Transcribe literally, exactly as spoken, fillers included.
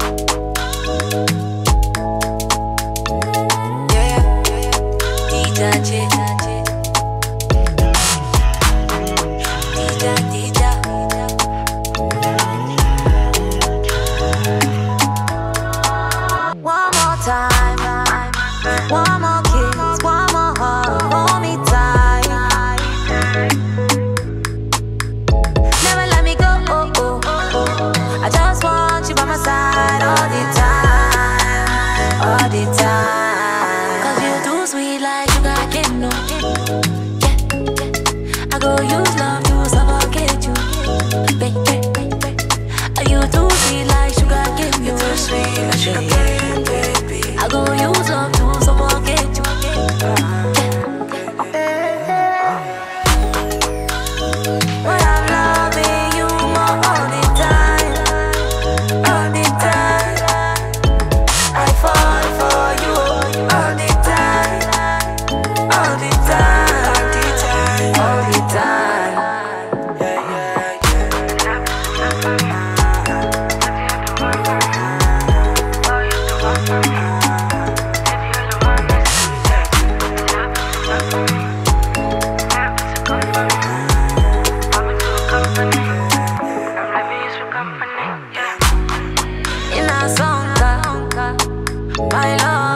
One more kiss, one more hug, hold me tight. Never let me go, oh, oh, oh. I just want you by my side all the time, all the time. Cause you too sweet like sugar cane, no. Yeah, yeah. I go use love to suffocate you, baby. You too sweet like sugar cane, you too sweet like sugar cane, baby. I go use love to suffocate you. But I'm loving you more all the time, all the time. I fall for you all the time, all the time, all the time. Yeah, yeah, yeah. In a song, my love.